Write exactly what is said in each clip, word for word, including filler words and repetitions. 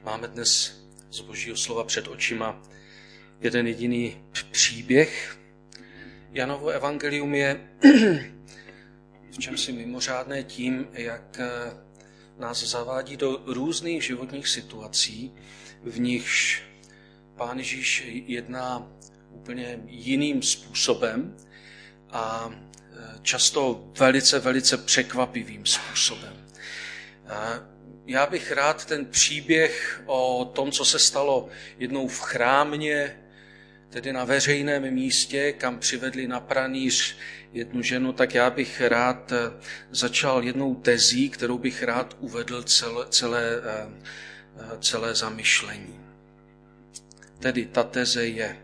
Máme dnes z Božího slova před očima jeden jediný příběh. Janovo evangelium je v čemsi mimořádné tím, jak nás zavádí do různých životních situací, v nichž Pán Ježíš jedná úplně jiným způsobem a často velice, velice překvapivým způsobem. Já bych rád ten příběh o tom, co se stalo jednou v chrámě, tedy na veřejném místě, kam přivedli na pranýř jednu ženu, tak já bych rád začal jednou tezí, kterou bych rád uvedl celé, celé, celé zamyšlení. Tedy ta teze je: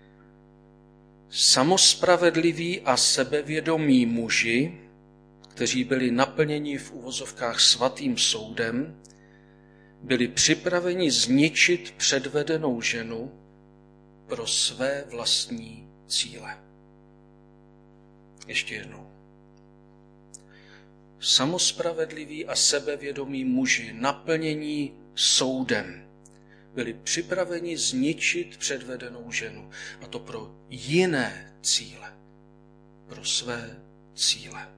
samospravedliví a sebevědomí muži, kteří byli naplněni v uvozovkách svatým soudem, byli připraveni zničit předvedenou ženu pro své vlastní cíle. Ještě jednou. Samospravedliví a sebevědomí muži, naplnění soudem, byli připraveni zničit předvedenou ženu, a to pro jiné cíle, pro své cíle.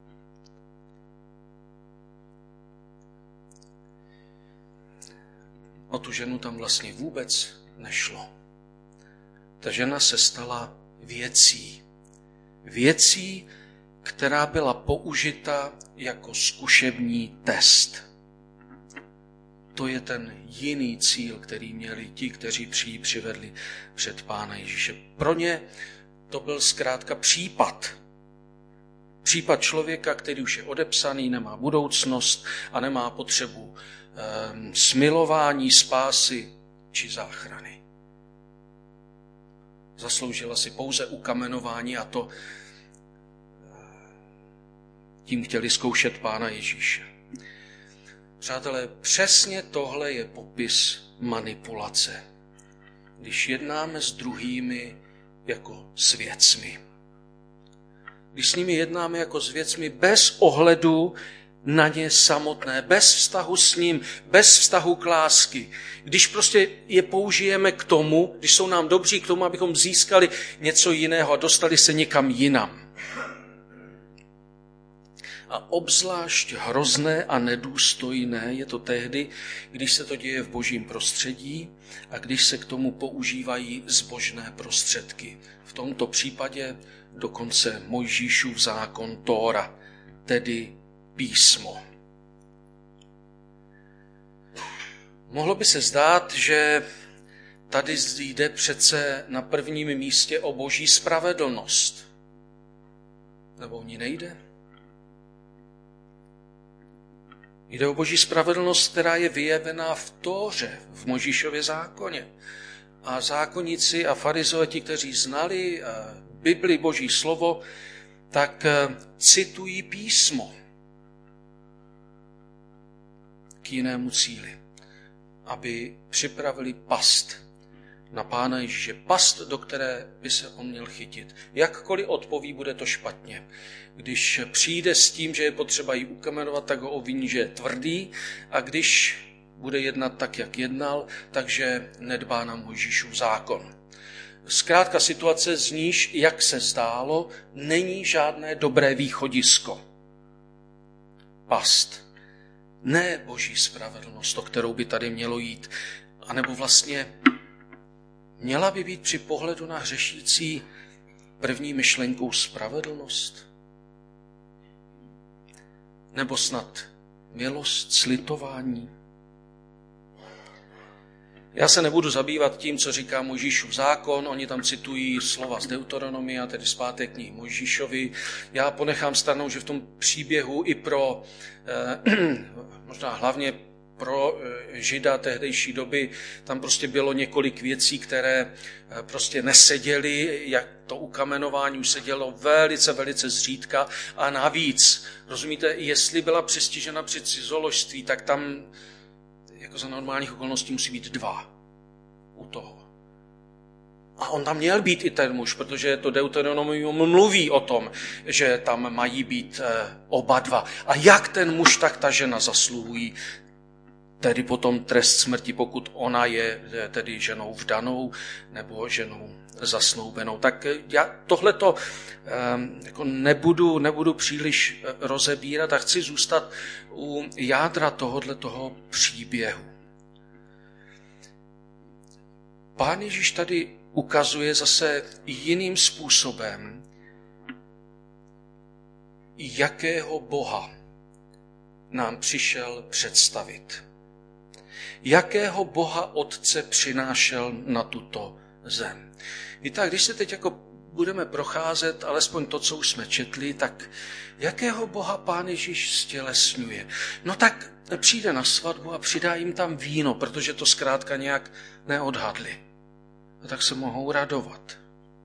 O tu ženu tam vlastně vůbec nešlo. Ta žena se stala věcí. Věcí, která byla použita jako zkušební test. To je ten jiný cíl, který měli ti, kteří ji přivedli před Pána Ježíše. Pro ně to byl zkrátka případ. Případ člověka, který už je odepsaný, nemá budoucnost a nemá potřebu um, smilování, spásy či záchrany. Zasloužila si pouze ukamenování a to tím chtěli zkoušet Pána Ježíše. Přátelé, přesně tohle je popis manipulace, když jednáme s druhými jako s věcmi. Když s nimi jednáme jako s věcmi bez ohledu na ně samotné, bez vztahu s ním, bez vztahu k lásky. Když prostě je použijeme k tomu, když jsou nám dobří k tomu, abychom získali něco jiného a dostali se někam jinam. A obzvlášť hrozné a nedůstojné je to tehdy, když se to děje v božím prostředí a když se k tomu používají zbožné prostředky. V tomto případě dokonce Mojžíšův zákon Tóra, tedy písmo. Mohlo by se zdát, že tady jde přece na prvním místě o boží spravedlnost. Nebo o ní nejde? Jde o boží spravedlnost, která je vyjevená v Tóře, v Mojžíšově zákoně. A zákonníci a farizové, ti, kteří znali Bibli, boží slovo, tak citují písmo k jinému cíli, aby připravili past na Pána Ježíše. Past, do které by se on měl chytit. Jakkoliv odpoví, bude to špatně. Když přijde s tím, že je potřeba ji ukamenovat, tak ho obviní, že je tvrdý, a když bude jednat tak, jak jednal, takže nedbá na Mojžíšův zákon. Zkrátka situace, z níž, jak se zdálo, není žádné dobré východisko. Past. Ne boží spravedlnost, o kterou by tady mělo jít, anebo vlastně měla by být při pohledu na hřešící první myšlenkou spravedlnost? Nebo snad milost, slitování? Já se nebudu zabývat tím, co říká Mojžíšův zákon, oni tam citují slova z Deuteronomia, tedy z páté knihy Mojžíšovi. Já ponechám stranou, že v tom příběhu i pro, eh, možná hlavně pro Žida tehdejší doby, tam prostě bylo několik věcí, které prostě neseděly, jak to ukamenování už se dělo velice, velice zřídka a navíc, rozumíte, jestli byla přistižena při cizoložství, tak tam jako za normálních okolností musí být dva u toho. A on tam měl být i ten muž, protože to Deuteronomium mluví o tom, že tam mají být oba dva. A jak ten muž, tak ta žena zasluhují tedy potom trest smrti, pokud ona je tedy ženou vdanou nebo ženou zasnoubenou. Tak já tohleto jako nebudu, nebudu příliš rozebírat a chci zůstat u jádra tohoto příběhu. Pán Ježíš tady ukazuje zase jiným způsobem, jakého Boha nám přišel představit. Jakého Boha Otce přinášel na tuto zem. Víte, když se teď jako budeme procházet, alespoň to, co už jsme četli, tak jakého Boha Pán Ježíš stělesňuje? No tak přijde na svatbu a přidá jim tam víno, protože to zkrátka nějak neodhadli. A tak se mohou radovat.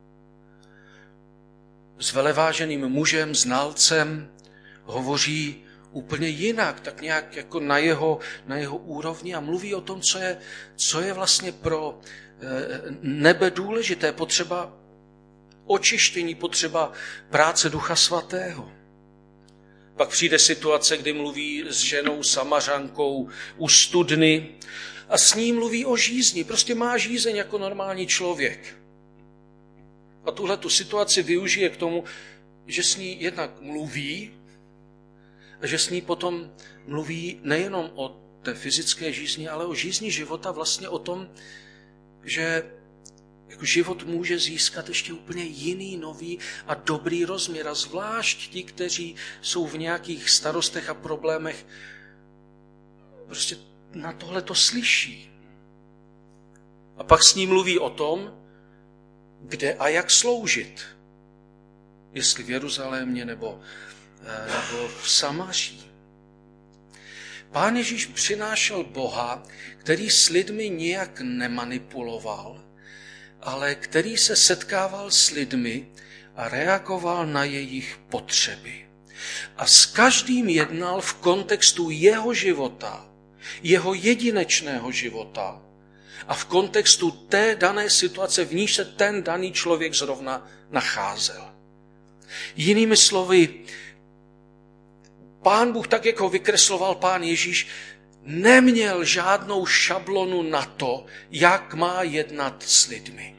S veleváženým mužem, znalcem hovoří úplně jinak, tak nějak jako na jeho, na jeho úrovni a mluví o tom, co je, co je vlastně pro nebe důležité, potřeba očištění, potřeba práce Ducha Svatého. Pak přijde situace, kdy mluví s ženou Samařankou u studny a s ní mluví o žízni. Prostě má žízeň jako normální člověk. A tuhle tu situaci využije k tomu, že s ní jednak mluví a že s ní potom mluví nejenom o té fyzické žízni, ale o žízni života, vlastně o tom, že jako život může získat ještě úplně jiný, nový a dobrý rozměr. A zvlášť ti, kteří jsou v nějakých starostech a problémech, prostě na tohle to slyší. A pak s ní mluví o tom, kde a jak sloužit. Jestli v Jeruzalémě nebo, nebo v Samaří. Pán Ježíš přinášel Boha, který s lidmi nijak nemanipuloval, ale který se setkával s lidmi a reagoval na jejich potřeby. A s každým jednal v kontextu jeho života, jeho jedinečného života a v kontextu té dané situace, v níž se ten daný člověk zrovna nacházel. Jinými slovy, Pán Bůh, tak jak ho vykresloval Pán Ježíš, neměl žádnou šablonu na to, jak má jednat s lidmi.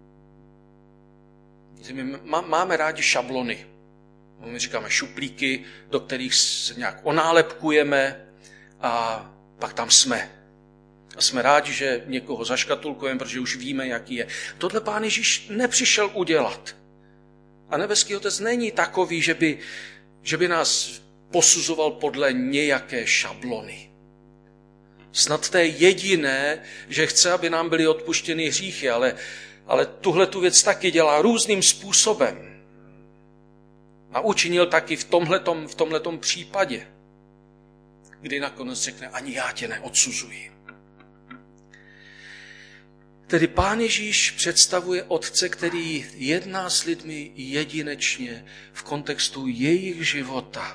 My máme rádi šablony. My říkáme šuplíky, do kterých se nějak onálepkujeme a pak tam jsme. A jsme rádi, že někoho zaškatulkujeme, protože už víme, jaký je. Tohle Pán Ježíš nepřišel udělat. A nebeský Otec není takový, že by, že by nás posuzoval podle nějaké šablony. Snad to je jediné, že chce, aby nám byly odpuštěny hříchy, ale, ale tuhle tu věc taky dělá různým způsobem. A učinil taky v tomhletom, v tomhletom případě, kdy nakonec řekne, ani já tě neodsuzuji. Tedy Pán Ježíš představuje Otce, který jedná s lidmi jedinečně v kontextu jejich života.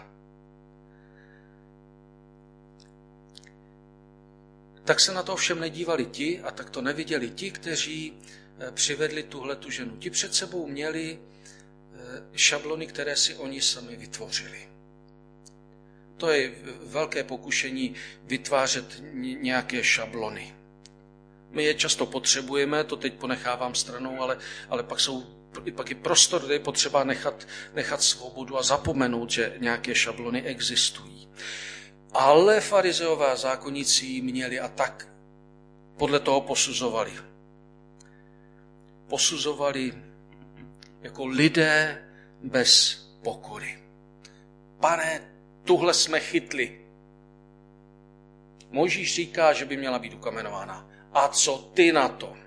Tak se na to ovšem nedívali ti a tak to neviděli ti, kteří přivedli tuhletu ženu. Ti před sebou měli šablony, které si oni sami vytvořili. To je velké pokušení vytvářet nějaké šablony. My je často potřebujeme, to teď ponechávám stranou, ale, ale pak, jsou, pak je prostor, kde je potřeba nechat, nechat svobodu a zapomenout, že nějaké šablony existují. Ale farizeové a zákonníci měli a tak podle toho posuzovali. Posuzovali jako lidé bez pokory. Pane, tuhle jsme chytli. Mojžíš říká, že by měla být ukamenována. A co ty na to?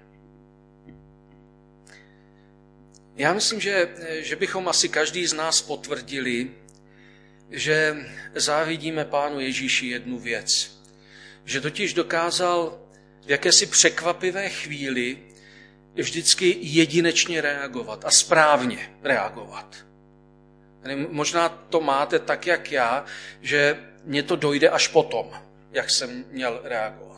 Já myslím, že, že bychom asi každý z nás potvrdili, že závidíme Pánu Ježíši jednu věc. Že totiž dokázal v jakési překvapivé chvíli vždycky jedinečně reagovat a správně reagovat. Možná to máte tak, jak já, že mně to dojde až potom, jak jsem měl reagovat.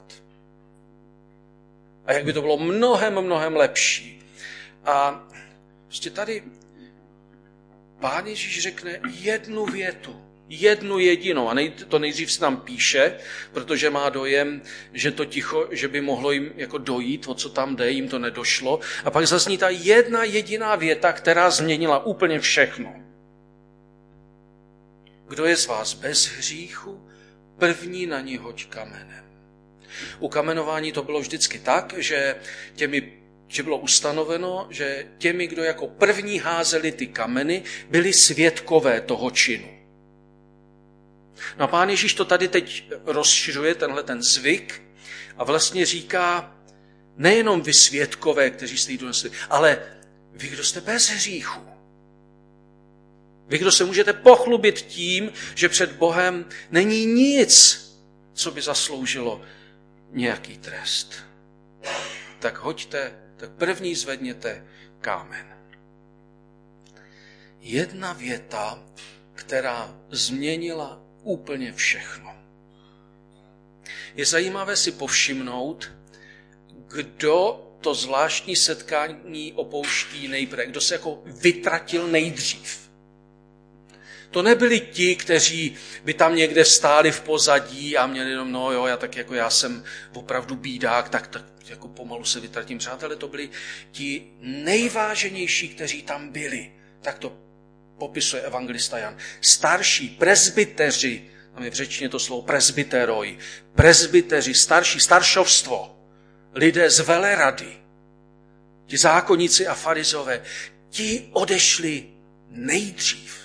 A jak by to bylo mnohem, mnohem lepší. A prostě tady Pán Ježíš řekne jednu větu, Jednu jedinou. A nej, to nejdřív si tam píše, protože má dojem, že to ticho, že by mohlo jim jako dojít, o co tam jde, jim to nedošlo. A pak zazní ta jedna jediná věta, která změnila úplně všechno. Kdo je z vás bez hříchu, první na ní hoď kamenem. U kamenování to bylo vždycky tak, že těmi že bylo ustanoveno, že těmi, kdo jako první házeli ty kameny, byli svědkové toho činu. No a Pán Ježíš to tady teď rozšiřuje, tenhle ten zvyk, a vlastně říká, nejenom vy svědkové, kteří jste jí donesli, ale vy, kdo jste bez hříchu. Vy, kdo se můžete pochlubit tím, že před Bohem není nic, co by zasloužilo nějaký trest. Tak hoďte, tak první zvedněte kámen. Jedna věta, která změnila úplně všechno. Je zajímavé si povšimnout, kdo to zvláštní setkání opouští nejprve, kdo se jako vytratil nejdřív. To nebyli ti, kteří by tam někde stáli v pozadí a měli jenom, no jo, já tak jako já jsem opravdu bídák, tak, tak jako pomalu se vytratím. Přátelé, to byli ti nejváženější, kteří tam byli. Tak to popisuje evangelista Jan. Starší presbyteři, tam je v řečtině to slovo presbyteroj, presbyteři, starší, staršovstvo, lidé z velerady, ti zákonníci a farizové, ti odešli nejdřív.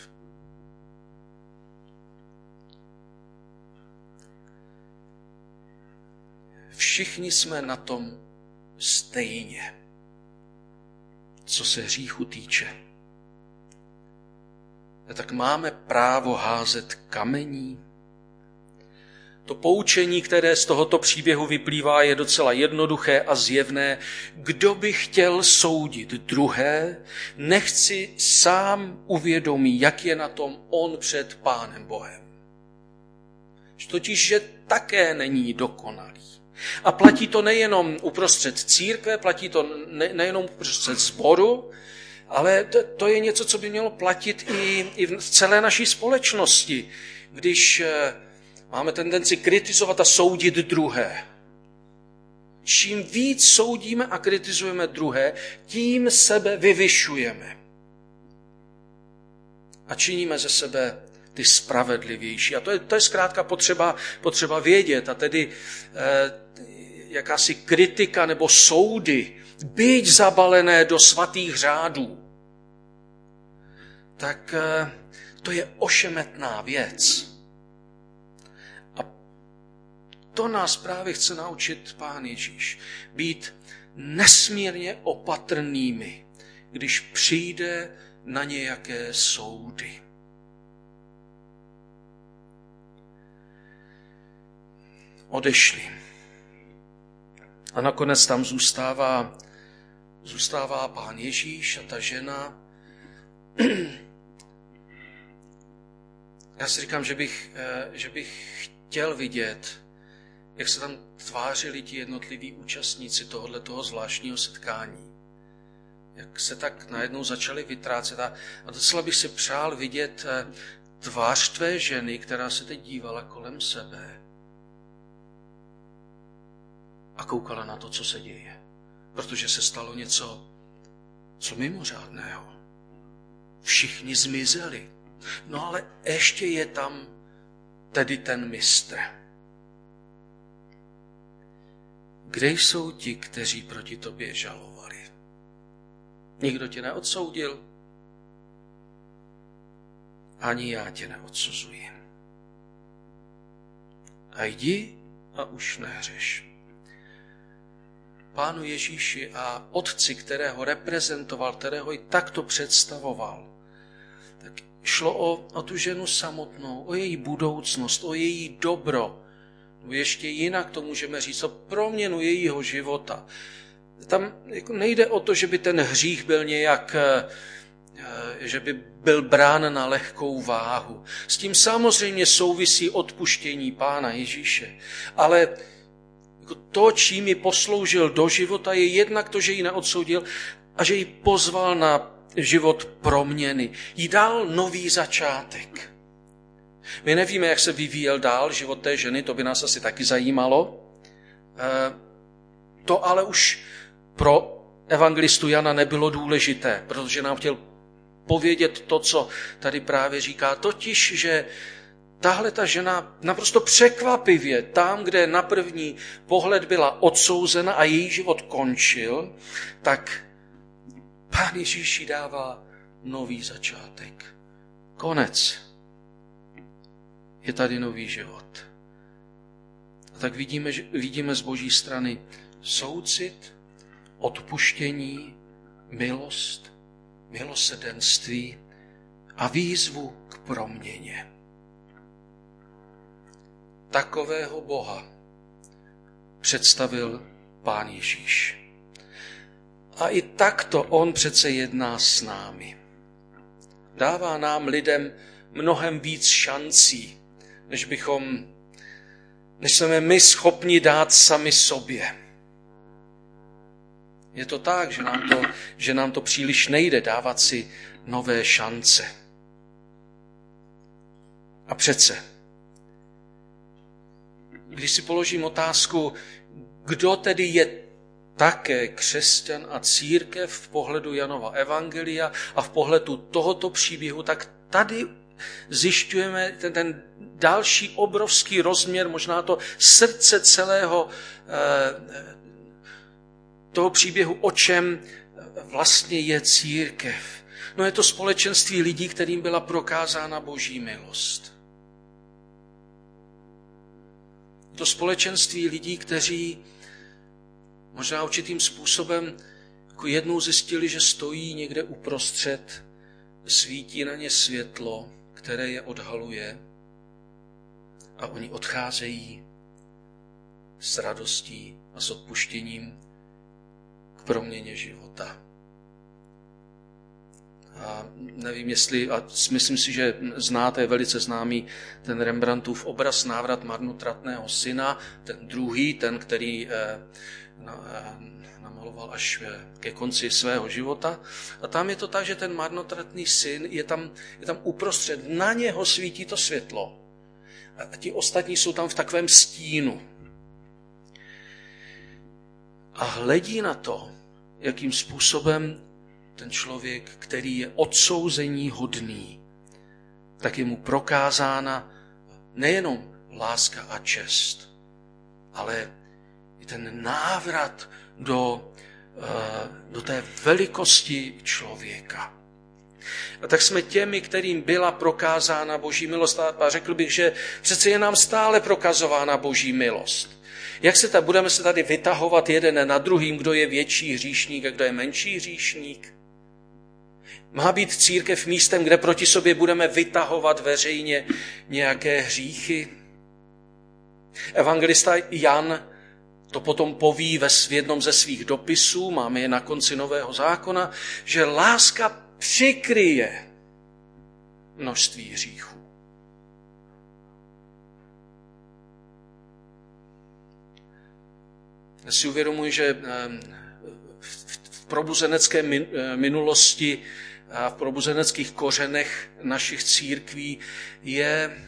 Všichni jsme na tom stejně, co se hříchu týče. A tak máme právo házet kamení. To poučení, které z tohoto příběhu vyplývá, je docela jednoduché a zjevné. Kdo by chtěl soudit druhé, nechť si sám uvědomí, jak je na tom on před Pánem Bohem. Totiž, že také není dokonalý. A platí to nejenom uprostřed církve, platí to ne, nejenom uprostřed sboru, ale to, to je něco, co by mělo platit i, i v celé naší společnosti, když máme tendenci kritizovat a soudit druhé. Čím víc soudíme a kritizujeme druhé, tím sebe vyvyšujeme. A činíme ze sebe ty spravedlivější. A to je, to je zkrátka potřeba, potřeba vědět. A tedy eh, jakási kritika nebo soudy, byť zabalené do svatých řádů, tak eh, to je ošemetná věc. A to nás právě chce naučit Pán Ježíš. Být nesmírně opatrnými, když přijde na nějaké soudy. Odešli. A nakonec tam zůstává, zůstává Pán Ježíš a ta žena. Já si říkám, že bych, že bych chtěl vidět, jak se tam tvářili ti jednotliví účastníci tohoto zvláštního setkání. Jak se tak najednou začali vytrácet. A docela bych si přál vidět tvář tvé ženy, která se teď dívala kolem sebe a koukala na to, co se děje. Protože se stalo něco, co mimořádného. Všichni zmizeli. No ale ještě je tam tedy ten mistr. Kde jsou ti, kteří proti tobě žalovali? Nikdo tě neodsoudil? Ani já tě neodsuzuji. A jdi a už nehřeš. Pánu Ježíši a Otci, kterého reprezentoval, kterého i takto představoval, tak šlo o, o tu ženu samotnou, o její budoucnost, o její dobro. No ještě jinak to můžeme říct, o proměnu jejího života. Tam jako nejde o to, že by ten hřích byl nějak, že by byl brán na lehkou váhu. S tím samozřejmě souvisí odpuštění Pána Ježíše. Ale to, čím ji posloužil do života, je jednak to, že ji neodsoudil a že ji pozval na život proměny. Jí dal nový začátek. My nevíme, jak se vyvíjel dál život té ženy, to by nás asi taky zajímalo. To ale už pro evangelistu Jana nebylo důležité, protože nám chtěl povědět to, co tady právě říká, totiž, že tahle ta žena naprosto překvapivě, tam, kde na první pohled byla odsouzena a její život končil, tak Pán Ježíš jí dává nový začátek. Konec. Je tady nový život. A tak vidíme, vidíme z Boží strany soucit, odpuštění, milost, milosrdenství a výzvu k proměně. Takového Boha představil Pán Ježíš. A i takto on přece jedná s námi. Dává nám lidem mnohem víc šancí, než bychom, než jsme my schopni dát sami sobě. Je to tak, že nám to, že nám to příliš nejde dávat si nové šance. A přece, když si položím otázku, kdo tedy je také křesťan a církev v pohledu Janova evangelia a v pohledu tohoto příběhu, tak tady zjišťujeme ten, ten další obrovský rozměr, možná to srdce celého eh, toho příběhu, o čem vlastně je církev. No je to společenství lidí, kterým byla prokázána Boží milost. To společenství lidí, kteří možná určitým způsobem jako jednou zjistili, že stojí někde uprostřed, svítí na ně světlo, které je odhaluje a oni odcházejí s radostí a s odpuštěním k proměně života. A nevím, jestli, a myslím si, že znáte, je velice známý ten Rembrandtův obraz Návrat marnotratného syna, ten druhý, ten, který eh, na, eh, namaloval až ke konci svého života. A tam je to tak, že ten marnotratný syn je tam, je tam uprostřed, na něho svítí to světlo. A ti ostatní jsou tam v takovém stínu. A hledí na to, jakým způsobem ten člověk, který je odsouzení hodný, tak je mu prokázána nejenom láska a čest, ale i ten návrat do, do té velikosti člověka. A tak jsme těmi, kterým byla prokázána Boží milost. A řekl bych, že přece je nám stále prokazována Boží milost. Jak se ta, budeme se tady vytahovat jeden na druhým, kdo je větší hříšník a kdo je menší hříšník? Má být církev místem, kde proti sobě budeme vytahovat veřejně nějaké hříchy? Evangelista Jan to potom poví ve jednom ze svých dopisů, máme je na konci Nového zákona, že láska přikryje množství hříchů. Já si uvědomuji, že v probuzenecké minulosti a v probuzeneckých kořenech našich církví je,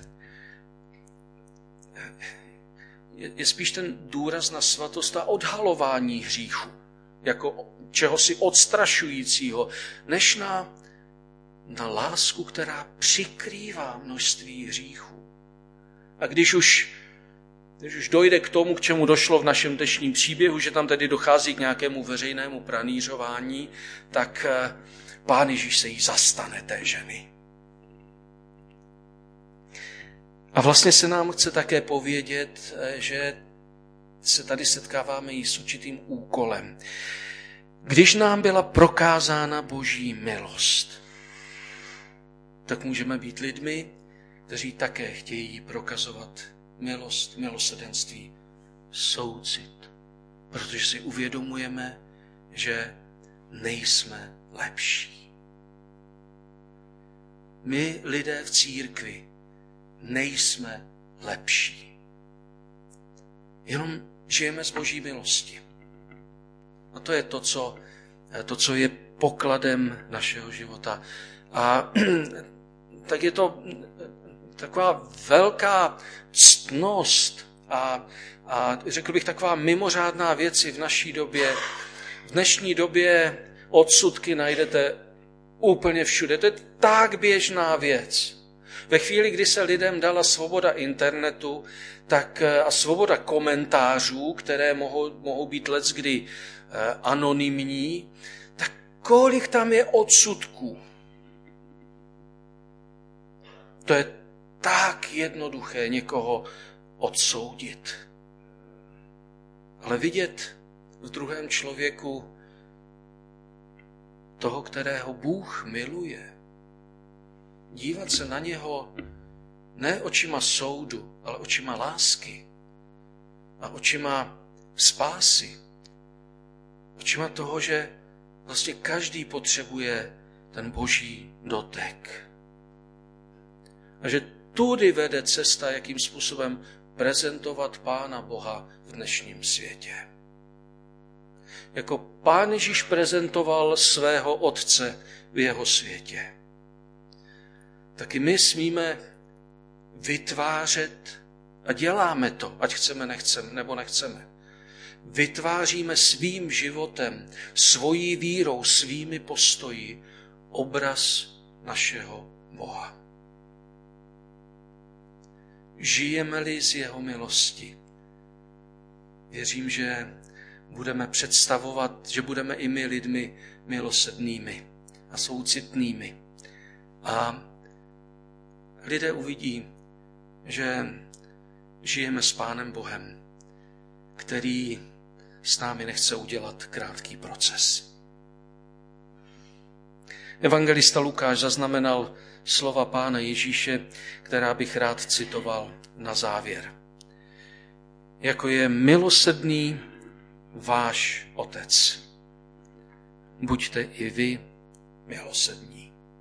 je spíš ten důraz na svatost a odhalování hříchu, jako čehosi odstrašujícího, než na, na lásku, která přikrývá množství hříchů. A když už, když už dojde k tomu, k čemu došlo v našem dnešním příběhu, že tam tedy dochází k nějakému veřejnému pranířování, tak Pán Ježíš se jí zastane, té ženy. A vlastně se nám chce také povědět, že se tady setkáváme i s určitým úkolem. Když nám byla prokázána Boží milost, tak můžeme být lidmi, kteří také chtějí prokazovat milost, milosrdenství, soucit, protože si uvědomujeme, že nejsme lepší. My, lidé v církvi, nejsme lepší. Jenom žijeme z Boží milosti. A to je to, co, to, co je pokladem našeho života. A tak je to taková velká ctnost a, a řekl bych taková mimořádná věc v naší době. V dnešní době odsudky najdete úplně všude. To je tak běžná věc. Ve chvíli, kdy se lidem dala svoboda internetu tak, a svoboda komentářů, které mohou, mohou být leckdy anonymní, tak kolik tam je odsudků. To je tak jednoduché někoho odsoudit. Ale vidět v druhém člověku toho, kterého Bůh miluje. Dívat se na něho ne očima soudu, ale očima lásky a očima spásy. Očima toho, že vlastně každý potřebuje ten boží dotek. A že tudy vede cesta, jakým způsobem prezentovat Pána Boha v dnešním světě. Jako Pán Ježíš prezentoval svého Otce v jeho světě, taky my smíme vytvářet, a děláme to, ať chceme, nechceme, nebo nechceme. Vytváříme svým životem, svojí vírou, svými postoji obraz našeho Boha. Žijeme-li z jeho milosti, věřím, že budeme představovat, že budeme i my lidmi milosrdnými a soucitnými. A lidé uvidí, že žijeme s Pánem Bohem, který s námi nechce udělat krátký proces. Evangelista Lukáš zaznamenal slova Pána Ježíše, která bych rád citoval na závěr. Jako je milosrdný váš Otec, buďte i vy milosrdní.